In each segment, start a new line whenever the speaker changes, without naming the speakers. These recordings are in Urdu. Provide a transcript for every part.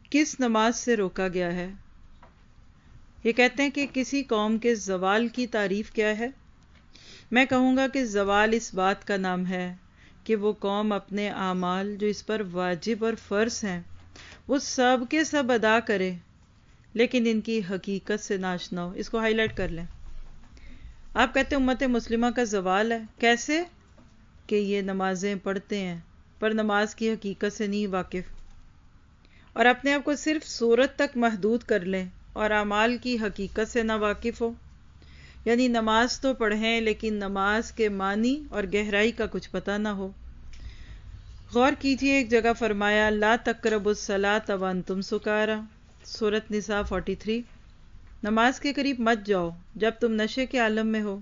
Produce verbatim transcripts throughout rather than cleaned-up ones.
کس نماز سے روکا گیا ہے؟ یہ کہتے ہیں کہ کسی قوم کے زوال کی تعریف کیا ہے؟ میں کہوں گا کہ زوال اس بات کا نام ہے کہ وہ قوم اپنے اعمال جو اس پر واجب اور فرض ہیں وہ سب کے سب ادا کرے لیکن ان کی حقیقت سے ناشنا ہو۔ اس کو ہائی لائٹ کر لیں۔ آپ کہتے ہیں امت مسلمہ کا زوال ہے، کیسے؟ کہ یہ نمازیں پڑھتے ہیں پر نماز کی حقیقت سے نہیں واقف، اور اپنے آپ کو صرف صورت تک محدود کر لیں اور اعمال کی حقیقت سے نہ واقف ہو، یعنی نماز تو پڑھیں لیکن نماز کے معنی اور گہرائی کا کچھ پتہ نہ ہو۔ غور کیجئے، ایک جگہ فرمایا لا تقربوا الصلاۃ وانتم سکارا، سورۃ نساء تینتالیس، نماز کے قریب مت جاؤ جب تم نشے کے عالم میں ہو۔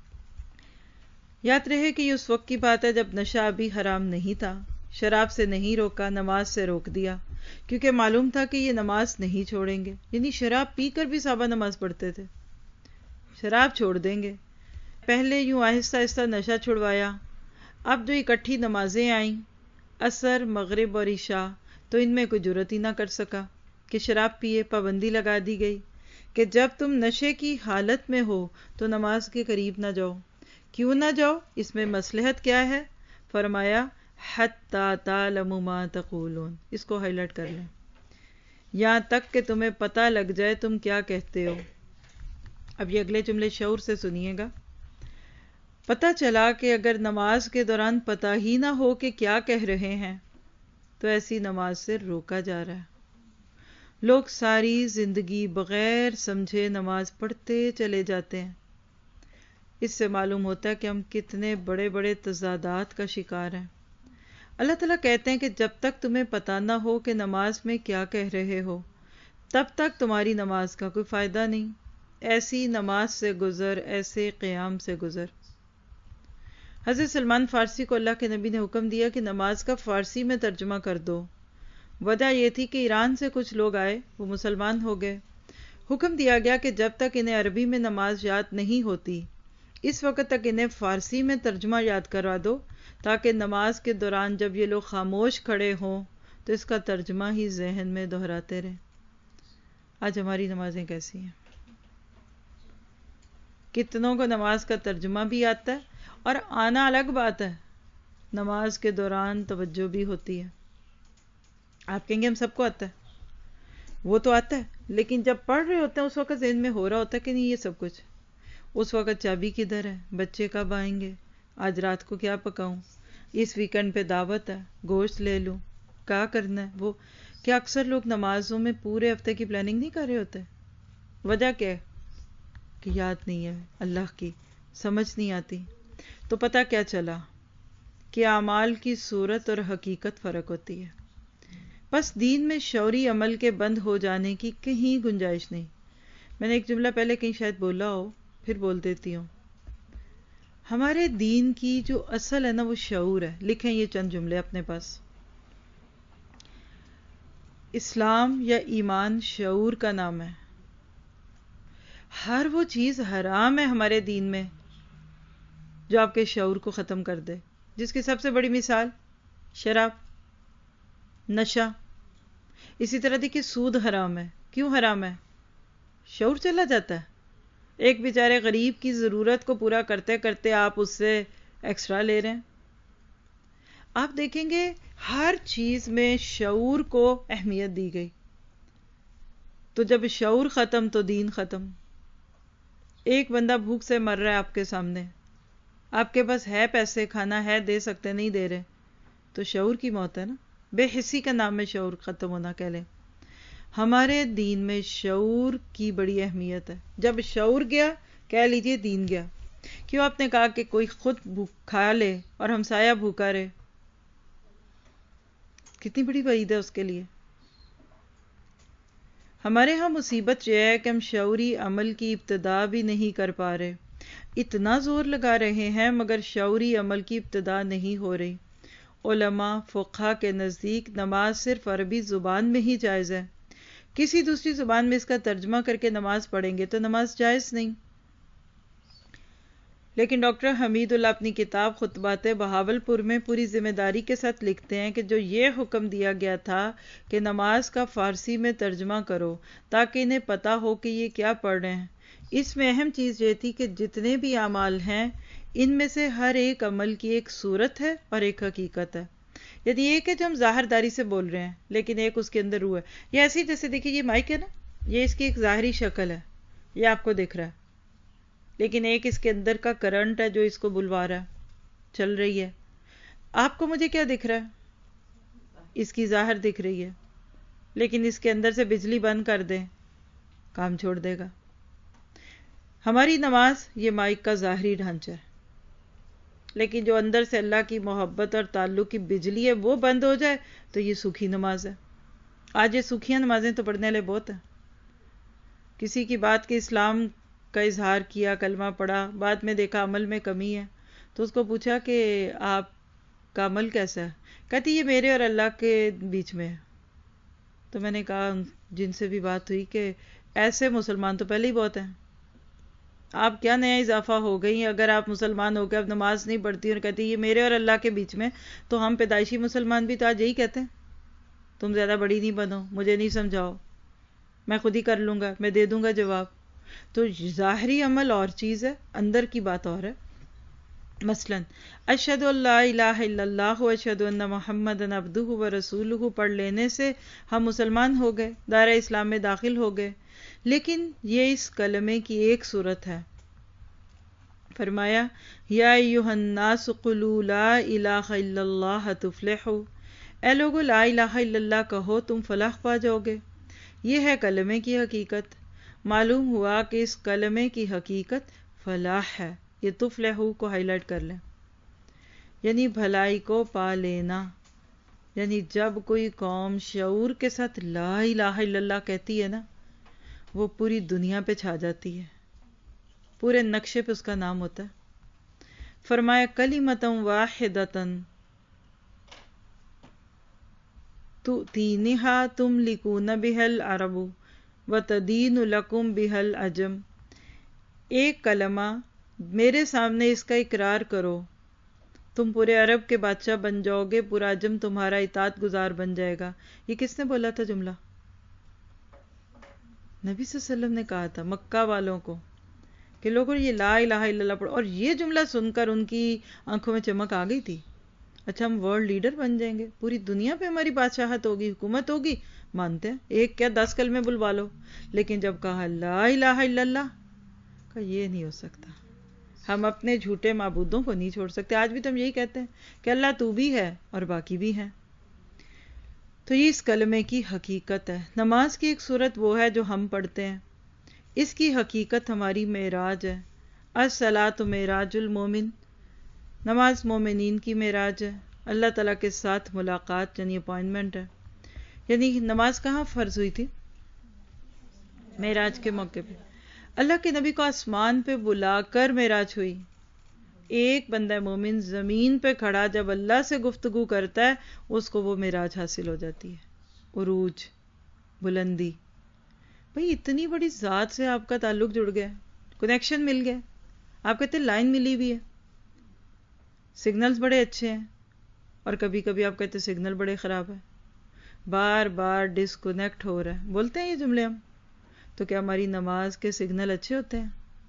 یاد رہے کہ یہ اس وقت کی بات ہے جب نشہ ابھی حرام نہیں تھا، شراب سے نہیں روکا، نماز سے روک دیا، کیونکہ معلوم تھا کہ یہ نماز نہیں چھوڑیں گے، یعنی شراب پی کر بھی صحابہ نماز پڑھتے تھے، شراب چھوڑ دیں گے۔ پہلے یوں آہستہ آہستہ نشہ چھڑوایا، اب جو اکٹھی نمازیں آئیں عصر، مغرب اور عشاء، تو ان میں کوئی جرات ہی نہ کر سکا کہ شراب پیے، پابندی لگا دی گئی کہ جب تم نشے کی حالت میں ہو تو نماز کے قریب نہ جاؤ۔ کیوں نہ جاؤ؟ اس میں مصلحت کیا ہے؟ فرمایا حتی تعلموا ما تقولون، اس کو ہائی لائٹ کر لیں، یہاں تک کہ تمہیں پتہ لگ جائے تم کیا کہتے ہو۔ اب یہ اگلے جملے شعور سے سنیے گا۔ پتہ چلا کہ اگر نماز کے دوران پتہ ہی نہ ہو کہ کیا کہہ رہے ہیں تو ایسی نماز سے روکا جا رہا ہے۔ لوگ ساری زندگی بغیر سمجھے نماز پڑھتے چلے جاتے ہیں۔ اس سے معلوم ہوتا ہے کہ ہم کتنے بڑے بڑے تضادات کا شکار ہیں۔ اللہ تعالیٰ کہتے ہیں کہ جب تک تمہیں پتہ نہ ہو کہ نماز میں کیا کہہ رہے ہو تب تک تمہاری نماز کا کوئی فائدہ نہیں۔ ایسی نماز سے گزر، ایسے قیام سے گزر۔ حضرت سلمان فارسی کو اللہ کے نبی نے حکم دیا کہ نماز کا فارسی میں ترجمہ کر دو۔ وجہ یہ تھی کہ ایران سے کچھ لوگ آئے، وہ مسلمان ہو گئے۔ حکم دیا گیا کہ جب تک انہیں عربی میں نماز یاد نہیں ہوتی اس وقت تک انہیں فارسی میں ترجمہ یاد کروا دو تاکہ نماز کے دوران جب یہ لوگ خاموش کھڑے ہوں تو اس کا ترجمہ ہی ذہن میں دہراتے رہیں۔ آج ہماری نمازیں کیسی ہیں؟ کتنوں کو نماز کا ترجمہ بھی آتا ہے، اور آنا الگ بات ہے، نماز کے دوران توجہ بھی ہوتی ہے۔ آپ کہیں گے ہم سب کو آتا ہے، وہ تو آتا ہے، لیکن جب پڑھ رہے ہوتے ہیں اس وقت ذہن میں ہو رہا ہوتا ہے کہ نہیں یہ سب کچھ، اس وقت چابی کدھر ہے، بچے کب آئیں گے، آج رات کو کیا پکاؤں، اس ویکنڈ پہ دعوت ہے، گوشت لے لوں، کیا کرنا ہے وہ۔ کیا اکثر لوگ نمازوں میں پورے ہفتے کی پلاننگ نہیں کر رہے ہوتے؟ وجہ کیا ہے؟ کہ یاد نہیں ہے اللہ کی، سمجھ نہیں آتی۔ تو پتہ کیا چلا کہ اعمال کی صورت اور حقیقت فرق ہوتی ہے۔ بس دین میں شعوری عمل کے بند ہو جانے کی کہیں گنجائش نہیں۔ میں نے ایک جملہ پہلے کہیں شاید بولا ہو، پھر بول دیتی ہوں۔ ہمارے دین کی جو اصل ہے نا وہ شعور ہے۔ لکھیں یہ چند جملے اپنے پاس۔ اسلام یا ایمان شعور کا نام ہے۔ ہر وہ چیز حرام ہے ہمارے دین میں جو آپ کے شعور کو ختم کر دے، جس کی سب سے بڑی مثال شراب، نشہ۔ اسی طرح دیکھیے سود حرام ہے۔ کیوں حرام ہے؟ شعور چلا جاتا ہے۔ ایک بیچارے غریب کی ضرورت کو پورا کرتے کرتے آپ اس سے ایکسٹرا لے رہے ہیں۔ آپ دیکھیں گے ہر چیز میں شعور کو اہمیت دی گئی، تو جب شعور ختم تو دین ختم۔ ایک بندہ بھوک سے مر رہا ہے آپ کے سامنے، آپ کے پاس ہے پیسے، کھانا ہے، دے سکتے، نہیں دے رہے، تو شعور کی موت ہے نا، بے حسی کا نام ہے شعور ختم ہونا کہہ لیں۔ ہمارے دین میں شعور کی بڑی اہمیت ہے۔ جب شعور گیا کہہ لیجئے دین گیا۔ کیوں آپ نے کہا کہ کوئی خود کھا لے اور ہمسایہ بھوکا رہے؟ کتنی بڑی وعید ہے اس کے لیے۔ ہمارے ہاں مصیبت یہ ہے کہ ہم شعوری عمل کی ابتدا بھی نہیں کر پا رہے، اتنا زور لگا رہے ہیں مگر شعوری عمل کی ابتدا نہیں ہو رہی۔ علماء فقہا کے نزدیک نماز صرف عربی زبان میں ہی جائز ہے، کسی دوسری زبان میں اس کا ترجمہ کر کے نماز پڑھیں گے تو نماز جائز نہیں۔ لیکن ڈاکٹر حمید اللہ اپنی کتاب خطبات بہاول پور میں پوری ذمہ داری کے ساتھ لکھتے ہیں کہ جو یہ حکم دیا گیا تھا کہ نماز کا فارسی میں ترجمہ کرو تاکہ انہیں پتا ہو کہ یہ کیا پڑھ رہے ہیں، اس میں اہم چیز یہ تھی کہ جتنے بھی اعمال ہیں ان میں سے ہر ایک عمل کی ایک صورت ہے اور ایک حقیقت ہے. یعنی ایک ہے جو ہم ظاہر داری سے بول رہے ہیں لیکن ایک اس کے اندر روح ہے. یہ ایسی جیسے دیکھیے یہ مائک ہے نا، یہ اس کی ایک ظاہری شکل ہے، یہ آپ کو دکھ رہا ہے، لیکن ایک اس کے اندر کا کرنٹ ہے جو اس کو بلوا رہا ہے، چل رہی ہے. آپ کو مجھے کیا دکھ رہا ہے؟ اس کی ظاہر دکھ رہی ہے، لیکن اس کے اندر سے بجلی بند کر دیں کام چھوڑ دے گا. ہماری نماز یہ مائک کا ظاہری ڈھانچہ ہے، لیکن جو اندر سے اللہ کی محبت اور تعلق کی بجلی ہے وہ بند ہو جائے تو یہ سوکھی نماز ہے. آج یہ سوکھیاں نمازیں تو پڑھنے والے بہت ہیں. کسی کی بات کے اسلام کا اظہار کیا، کلمہ پڑھا، بعد میں دیکھا عمل میں کمی ہے تو اس کو پوچھا کہ آپ کا عمل کیسا ہے؟ کہتی یہ میرے اور اللہ کے بیچ میں ہے. تو میں نے کہا جن سے بھی بات ہوئی کہ ایسے مسلمان تو پہلے ہی بہت ہیں، آپ کیا نیا اضافہ ہو گئی؟ اگر آپ مسلمان ہو کے اب نماز نہیں پڑھتی اور کہتی یہ میرے اور اللہ کے بیچ میں، تو ہم پیدائشی مسلمان بھی تو آج یہی کہتے ہیں تم زیادہ بڑی نہیں بنو، مجھے نہیں سمجھاؤ، میں خود ہی کر لوں گا، میں دے دوں گا جواب. تو ظاہری عمل اور چیز ہے، اندر کی بات اور ہے. مثلا اشہد ان لا الہ الا اللہ اشہد ان محمد عبدہ و رسولہ پڑھ لینے سے ہم مسلمان ہو گئے، دائرہ اسلام میں داخل ہو گئے. لیکن یہ اس کلمے کی ایک صورت ہے. فرمایا یا ایھا الناس قولوا لا الہ الا اللہ تفلحوا، اے لوگو لا الہ الا اللہ کہو تم فلاح پا جاؤ گے. یہ ہے کلمے کی حقیقت. معلوم ہوا کہ اس کلمے کی حقیقت فلاح ہے. یہ تفلحوا کو ہائی لائٹ کر لیں، یعنی بھلائی کو پا لینا. یعنی جب کوئی قوم شعور کے ساتھ لا الہ الا اللہ کہتی ہے نا، وہ پوری دنیا پہ چھا جاتی ہے، پورے نقشے پہ اس کا نام ہوتا ہے. فرمایا کلمۃ واحدۃ تؤتینھا تملکون بھا العرب وتدین لکم بھا العجم. ایک کلمہ میرے سامنے اس کا اقرار کرو، تم پورے عرب کے بادشاہ بن جاؤ گے، پورا عجم تمہارا اطاعت گزار بن جائے گا. یہ کس نے بولا تھا جملہ؟ نبی صلی اللہ علیہ وسلم نے کہا تھا مکہ والوں کو کہ لوگوں یہ لا الہ الا اللہ پڑھو. اور یہ جملہ سن کر ان کی آنکھوں میں چمک آ گئی تھی. اچھا ہم ورلڈ لیڈر بن جائیں گے، پوری دنیا پہ ہماری بادشاہت ہوگی، حکومت ہوگی. مانتے ہیں، ایک کیا دس کلمے بلوا لو. لیکن جب کہا لا الہ الا اللہ کہ یہ نہیں ہو سکتا، ہم اپنے جھوٹے معبودوں کو نہیں چھوڑ سکتے. آج بھی تو ہم یہی کہتے ہیں کہ اللہ تو بھی ہے اور باقی بھی ہیں. تو یہ اس کلمے کی حقیقت ہے. نماز کی ایک صورت وہ ہے جو ہم پڑھتے ہیں، اس کی حقیقت ہماری معراج ہے. الصلاۃ معراج المومن، نماز مومنین کی معراج ہے، اللہ تعالیٰ کے ساتھ ملاقات یعنی اپوائنٹمنٹ ہے. یعنی نماز کہاں فرض ہوئی تھی؟ معراج کے موقع پہ. اللہ کے نبی کو آسمان پہ بلا کر معراج ہوئی. ایک بندہ مومن زمین پہ کھڑا جب اللہ سے گفتگو کرتا ہے اس کو وہ معراج حاصل ہو جاتی ہے، عروج، بلندی. بھئی اتنی بڑی ذات سے آپ کا تعلق جڑ گیا، کنیکشن مل گیا. آپ کہتے ہیں لائن ملی ہوئی ہے، سگنلز بڑے اچھے ہیں، اور کبھی کبھی آپ کہتے ہیں سگنل بڑے خراب ہیں، بار بار ڈسکنیکٹ ہو رہا ہے. بولتے ہیں یہ جملے ہم. تو کیا ہماری نماز کے سگنل اچھے ہوتے ہیں؟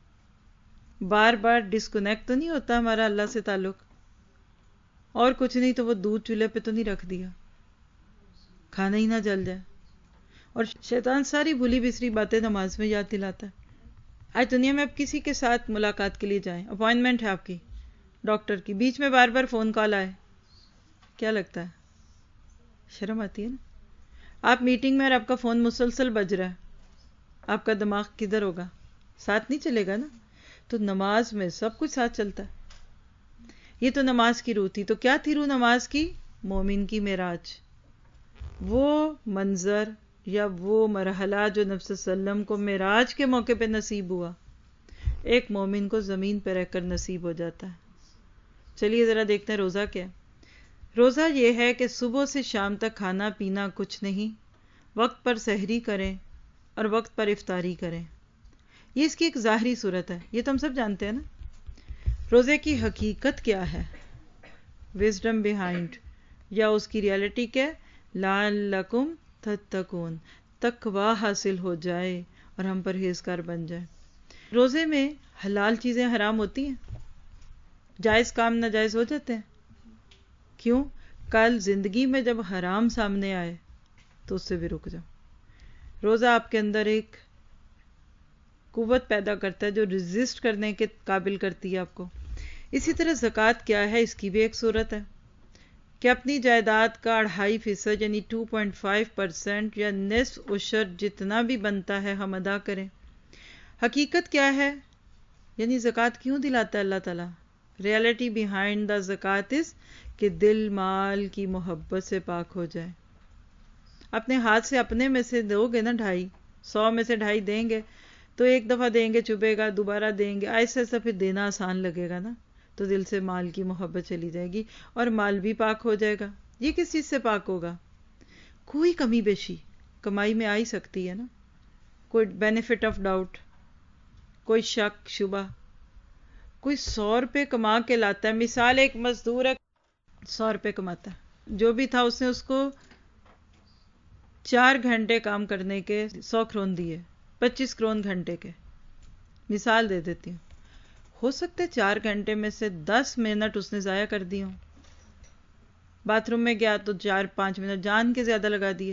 بار بار ڈسکنیکٹ تو نہیں ہوتا ہمارا اللہ سے تعلق؟ اور کچھ نہیں تو وہ دودھ چولہے پہ تو نہیں رکھ دیا، کھانا ہی نہ جل جائے. اور شیطان ساری بھولی بسری باتیں نماز میں یاد دلاتا ہے. آج دنیا میں آپ کسی کے ساتھ ملاقات کے لیے جائیں، اپوائنٹمنٹ ہے آپ کی ڈاکٹر کی، بیچ میں بار بار فون کال آئے، کیا لگتا ہے؟ شرم آتی ہے نا. آپ میٹنگ میں اور آپ کا فون مسلسل بج رہا ہے، آپ کا دماغ کدھر ہوگا؟ ساتھ نہیں چلے گا نا. تو نماز میں سب کچھ ساتھ چلتا ہے. یہ تو نماز کی روح تھی. تو کیا تھی روح نماز کی؟ مومن کی معراج. وہ منظر یا وہ مرحلہ جو نبی صلی اللہ علیہ وسلم کو معراج کے موقع پہ نصیب ہوا، ایک مومن کو زمین پہ رہ کر نصیب ہو جاتا ہے. چلیے ذرا دیکھتے ہیں روزہ کیا. روزہ یہ ہے کہ صبح سے شام تک کھانا پینا کچھ نہیں، وقت پر سحری کریں اور وقت پر افطاری کریں. یہ اس کی ایک ظاہری صورت ہے، یہ تو ہم سب جانتے ہیں نا. روزے کی حقیقت کیا ہے، وزڈم بیہائنڈ، یا اس کی ریالٹی کیا ہے، لعلکم تتقون، تقوی حاصل ہو جائے اور ہم پرہیزگار بن جائیں۔ روزے میں حلال چیزیں حرام ہوتی ہیں، جائز کام ناجائز ہو جاتے ہیں، کیوں؟ کل زندگی میں جب حرام سامنے آئے تو اس سے بھی رک جاؤ۔ روزہ آپ کے اندر ایک قوت پیدا کرتا ہے جو ریزسٹ کرنے کے قابل کرتی ہے آپ کو۔ اسی طرح زکوٰۃ کیا ہے، اس کی بھی ایک صورت ہے کہ اپنی جائیداد کا اڑھائی فیصد یعنی ٹو پوائنٹ فائیو پرسینٹ یا نصف عشر جتنا بھی بنتا ہے ہم ادا کریں۔ حقیقت کیا ہے، یعنی زکوٰۃ کیوں دلاتا ہے اللہ تعالیٰ؟ ریالٹی بیہائنڈ دا زکوٰۃ از کہ دل مال کی محبت سے پاک ہو جائے۔ اپنے ہاتھ سے اپنے میں سے دو گے نا ڈھائی، سو میں سے ڈھائی دیں گے تو ایک دفعہ دیں گے چبھے گا، دوبارہ دیں گے، ایسے ایسا پھر دینا آسان لگے گا نا، تو دل سے مال کی محبت چلی جائے گی اور مال بھی پاک ہو جائے گا۔ یہ کس چیز سے پاک ہوگا؟ کوئی کمی بیشی کمائی میں آ ہی سکتی ہے نا، کوئی بینیفٹ آف ڈاؤٹ، کوئی شک شبہ۔ کوئی سو روپے کما کے لاتا ہے، مثال ایک مزدور ہے سو روپے کماتا ہے، جو بھی تھا اس نے اس کو چار گھنٹے کام کرنے کے سو کرون دیے، پچیس کرون گھنٹے کے، مثال دے دیتی ہوں۔ ہو سکتا ہے چار گھنٹے میں سے دس منٹ اس نے ضائع کر دی ہوں، باتھ روم میں گیا تو چار پانچ منٹ جان کے زیادہ لگا دیے۔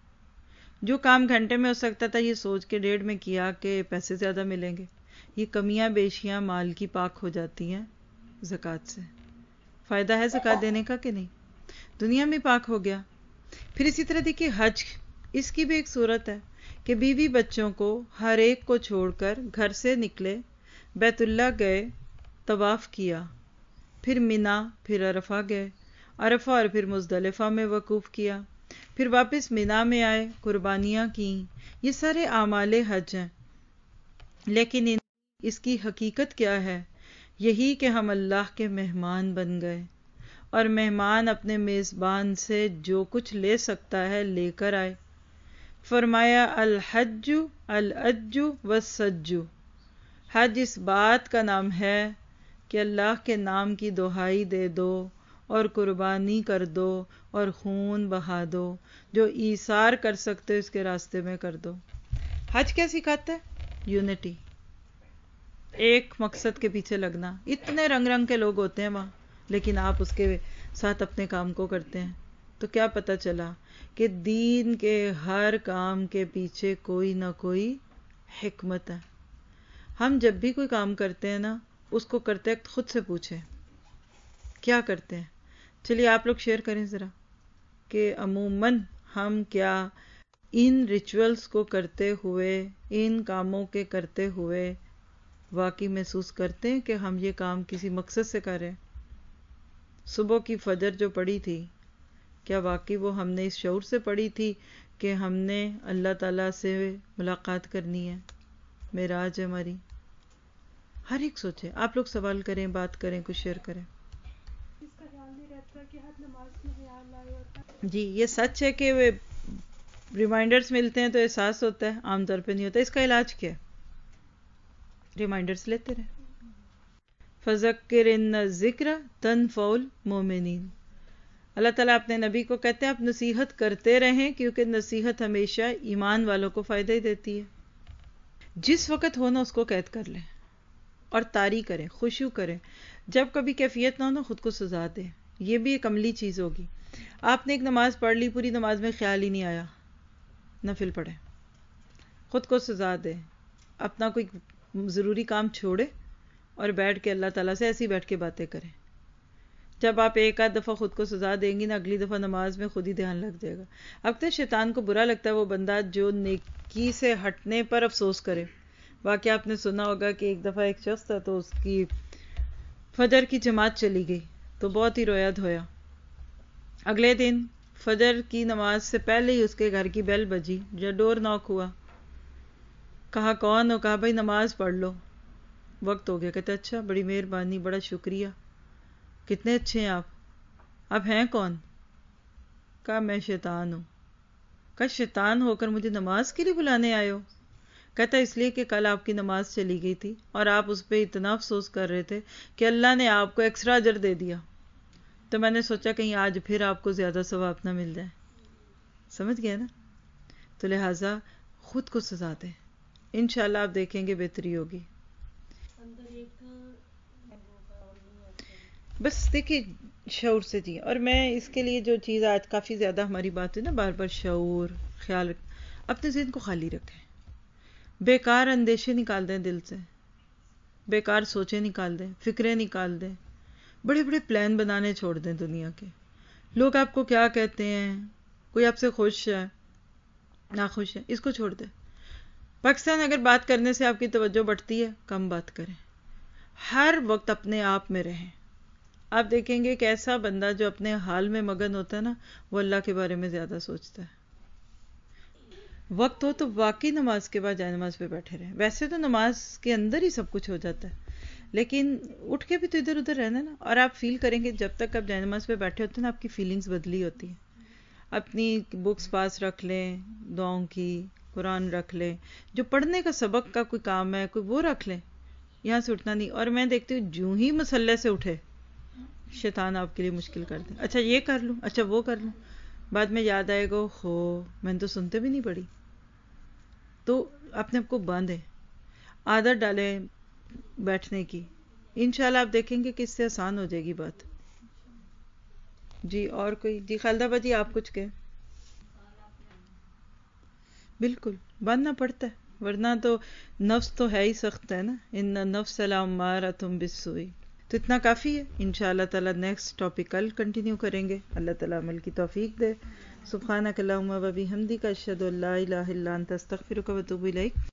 جو کام گھنٹے میں ہو سکتا تھا یہ سوچ کے ڈیڑھ میں کیا کہ پیسے زیادہ ملیں گے۔ یہ کمیاں بیشیاں مال کی پاک ہو جاتی ہیں زکوٰۃ سے۔ فائدہ ہے زکوٰۃ دینے کا کہ نہیں؟ دنیا میں پاک ہو گیا۔ پھر اسی طرح دیکھیے حج، اس کی بھی ایک صورت ہے کہ بیوی بچوں کو ہر ایک کو چھوڑ کر گھر سے نکلے، بیت اللہ گئے، طواف کیا، پھر منا، پھر عرفہ گئے، عرفہ اور پھر مزدلفہ میں وقوف کیا، پھر واپس منا میں آئے، قربانیاں کیں۔ یہ سارے اعمال حج ہیں، لیکن ان اس کی حقیقت کیا ہے؟ یہی کہ ہم اللہ کے مہمان بن گئے، اور مہمان اپنے میزبان سے جو کچھ لے سکتا ہے لے کر آئے۔ فرمایا الحج العج والسج، حج اس بات کا نام ہے کہ اللہ کے نام کی دہائی دے دو اور قربانی کر دو اور خون بہا دو، جو ایثار کر سکتے اس کے راستے میں کر دو۔ حج کیا سکھاتا ہے؟ یونٹی، ایک مقصد کے پیچھے لگنا۔ اتنے رنگ رنگ کے لوگ ہوتے ہیں وہاں، لیکن آپ اس کے ساتھ اپنے کام کو کرتے ہیں، تو کیا پتہ چلا کہ دین کے ہر کام کے پیچھے کوئی نہ کوئی حکمت ہے۔ ہم جب بھی کوئی کام کرتے ہیں نا، اس کو کرتے وقت خود سے پوچھیں کیا کرتے ہیں۔ چلیے آپ لوگ شیئر کریں ذرا کہ عموماً ہم کیا ان ریچولز کو کرتے ہوئے، ان کاموں کے کرتے ہوئے واقعی محسوس کرتے ہیں کہ ہم یہ کام کسی مقصد سے کر رہے ہیں۔ صبح کی فجر جو پڑھی تھی، کیا واقعی وہ ہم نے اس شعور سے پڑھی تھی کہ ہم نے اللہ تعالیٰ سے ملاقات کرنی ہے، معراج ہے ہماری؟ ہر ایک سوچے، آپ لوگ سوال کریں، بات کریں، کچھ شیئر کریں۔
اس کا خیال نہیں رہتا کہ ہر نماز میں خیال آئے اور
جی یہ سچ ہے کہ ریمائنڈرز ملتے ہیں تو احساس ہوتا ہے، عام طور پہ نہیں ہوتا۔ اس کا علاج کیا ہے؟ ریمائنڈرز لیتے رہیں۔ فَذَكِّرْ إِنَّ الذِّكْرَ تَنفَعُ الْمُؤْمِنِينَ، اللہ تعالیٰ اپنے نبی کو کہتے ہیں آپ نصیحت کرتے رہیں، کیونکہ نصیحت ہمیشہ ایمان والوں کو فائدہ ہی دیتی ہے۔ جس وقت ہونا اس کو قید کر لیں اور طاری کریں، خشوع کریں۔ جب کبھی کیفیت نہ ہو نا، خود کو سزا دیں۔ یہ بھی ایک عملی چیز ہوگی۔ آپ نے ایک نماز پڑھ لی، پوری نماز میں خیال ہی نہیں آیا، نفل پڑھیں، خود کو سزا دیں، اپنا کوئی ضروری کام چھوڑے اور بیٹھ کے اللہ تعالیٰ سے ایسی بیٹھ کے باتیں کریں۔ جب آپ ایک آدھ دفعہ خود کو سزا دیں گی نا، اگلی دفعہ نماز میں خود ہی دھیان لگ جائے گا۔ اب تو شیطان کو برا لگتا ہے وہ بندہ جو نیکی سے ہٹنے پر افسوس کرے۔ واقعہ آپ نے سنا ہوگا کہ ایک دفعہ ایک شخص تھا تو اس کی فجر کی جماعت چلی گئی تو بہت ہی رویا دھویا۔ اگلے دن فجر کی نماز سے پہلے ہی اس کے گھر کی بیل بجی، یا ڈور ناک ہوا، کہا کون ہو؟ کہا بھائی نماز پڑھ لو، وقت ہو گیا۔ کہتے اچھا، بڑی مہربانی، بڑا شکریہ، کتنے اچھے ہیں آپ، آپ ہیں کون؟ کہا میں شیطان ہوں۔ کہا شیطان ہو کر مجھے نماز کے لیے بلانے آئے ہو؟ کہتا اس لیے کہ کل آپ کی نماز چلی گئی تھی اور آپ اس پہ اتنا افسوس کر رہے تھے کہ اللہ نے آپ کو ایکسٹرا اجر دے دیا، تو میں نے سوچا کہیں آج پھر آپ کو زیادہ ثواب نہ مل جائے. سمجھ گئے نا؟ تو لہٰذا خود کو سزا دیں، انشاءاللہ آپ دیکھیں گے بہتری ہوگی. بس دیکھیے شعور سے جی. اور میں اس کے لیے جو چیز آج کافی زیادہ ہماری بات ہے نا، بار بار شعور، خیال رکھ، اپنے ذہن کو خالی رکھیں، بیکار اندیشے نکال دیں دل سے، بیکار سوچیں نکال دیں، فکریں نکال دیں، بڑے بڑے پلان بنانے چھوڑ دیں دنیا کے. لوگ آپ کو کیا کہتے ہیں، کوئی آپ سے خوش ہے ناخوش ہے، اس کو چھوڑ دیں. پاکستان اگر بات کرنے سے آپ کی توجہ بڑھتی ہے، کم بات کریں، ہر وقت اپنے آپ میں رہیں. آپ دیکھیں گے کہ ایسا بندہ جو اپنے حال میں مگن ہوتا ہے نا، وہ اللہ کے بارے میں زیادہ سوچتا ہے. وقت ہو تو واقعی نماز کے بعد جائے نماز پہ بیٹھے رہیں. ویسے تو نماز کے اندر ہی سب کچھ ہو جاتا ہے، لیکن اٹھ کے بھی تو ادھر ادھر رہنا نا. اور آپ فیل کریں گے جب تک آپ جائے نماز پہ بیٹھے ہوتے ہیں نا، آپ کی فیلنگز بدلی ہوتی ہیں. اپنی بکس پاس رکھ لیں، دعاؤں کی، قرآن رکھ لیں، جو پڑھنے کا سبق کا کوئی کام ہے کوئی وہ رکھ لیں. یہاں سے اٹھنا نہیں. اور میں دیکھتی ہوں جو ہی مصلے سے اٹھے شیطان آپ کے لیے مشکل کر دے. اچھا یہ کر لوں، اچھا وہ کر لوں، بعد میں یاد آئے گا ہو میں نے تو سنتے بھی نہیں پڑھی. تو اپنے آپ کو باندھیں، عادت ڈالیں بیٹھنے کی. انشاءاللہ آپ دیکھیں گے کہ اس سے آسان ہو جائے گی بات. جی اور کوئی؟ جی خالدہ باجی آپ کچھ کہیں؟ بالکل باندھنا پڑتا ہے، ورنہ تو نفس تو ہے ہی سخت ہے نا، ان نفس لامارۃ بالسوء. تو اتنا کافی ہے. انشاءاللہ تعالی نیکسٹ ٹاپک کل کنٹینیو کریں گے. اللہ تعالی عمل کی توفیق دے. سبحانک اللہم و بحمدک، اشہد ان لا الہ الا انت، استغفرک و اتوب الیک.